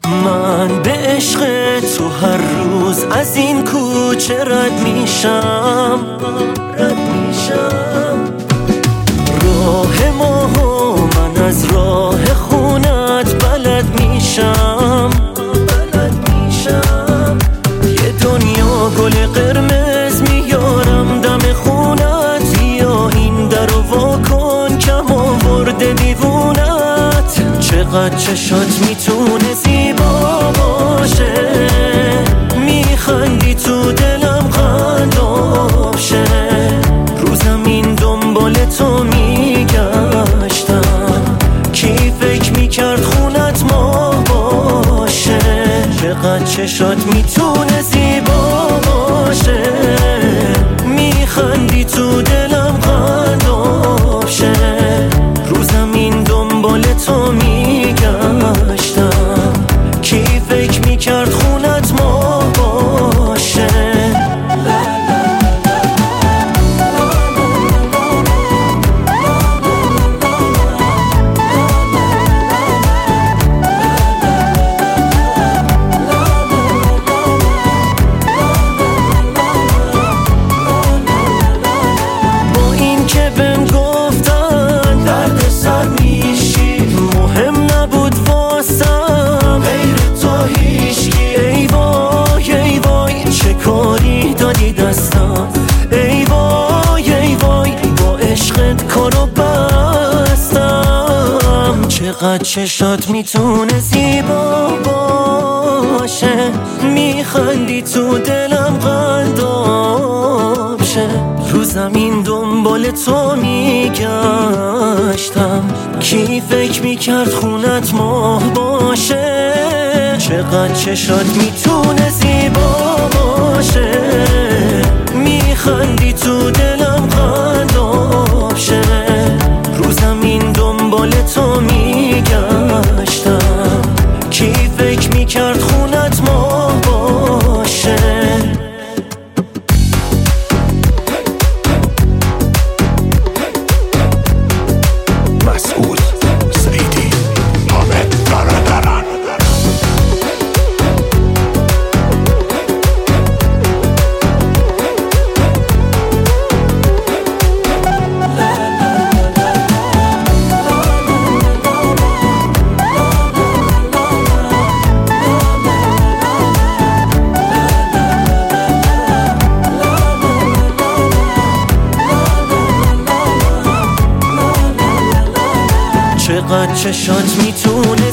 من به عشق تو هر روز از این کوچه رد میشم راه ما و من از راه خونت بلد میشم یه دنیا گل قرمز میارم دم خونت، یا این درو واکن کم آورده دیوونت. چقدر چشات میتونه زیبا باشه، میخندی تو دلم قلاب شه. رو زمین دنبال تو میگشتم، کی فکر میکرد خونت ما باشه. چقدر چشات میتونه زیبا باشه، میخندی تو دلم قلاب شه. رو زمین دنبال تو میگشتم، کی فکر میکرد خونت ما باشه. چقدر چشات میتونه زیبا باشه، میخندی تو دلم قلاب شه. رو زمین دنبال تو میگشتم، کی فکر میکرد خونت ماه باشه. چقدر چشات میتونه زیبا باشه، میخندی تو دلم قلاب شه. رو زمین دنبال تو میگشتم، کی فکر میکرد خونت ما باشه. مسعود سعیدی، حامد برادران. چقدر چشات میتونه